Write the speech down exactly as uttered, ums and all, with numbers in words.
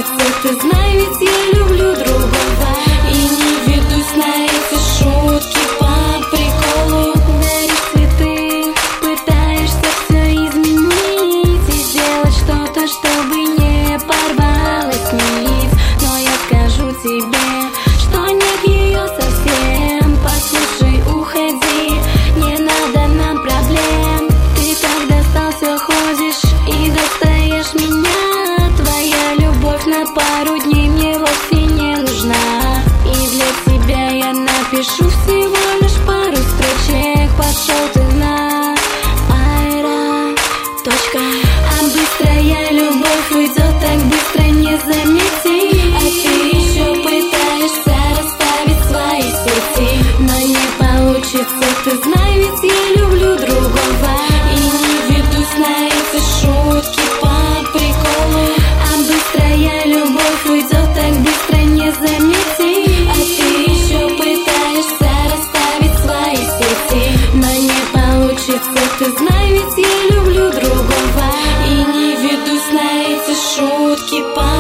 получится. Ты знай, ведь я люблю другого и не ведусь на эти шутки по приколу. Даришь цветы, пытаешься все изменить и сделать что-то, чтобы не порвалась нить. Но я скажу тебе, что нет ее совсем. Послушай, уходи, не надо нам проблем. Ты так достал, все ходишь и достаешь меня. Твоя любовь на пару дней мне вовсе не нужна. И для тебя я напишу всего лишь пару строчек. Пошел ты на аэро, точка. А быстрая любовь уйдет так быстро, не замети. А ты еще пытаешься расставить свои сети, но не получится. Ты знай, ведь я люблю другого и не ведусь на эти шутки по приколу. А быстрая любовь уйдет так быстро, не замети. А ты еще пытаешься расставить свои сети, но не получится. Ты знай, ведь я люблю другого и не ведусь на эти шутки по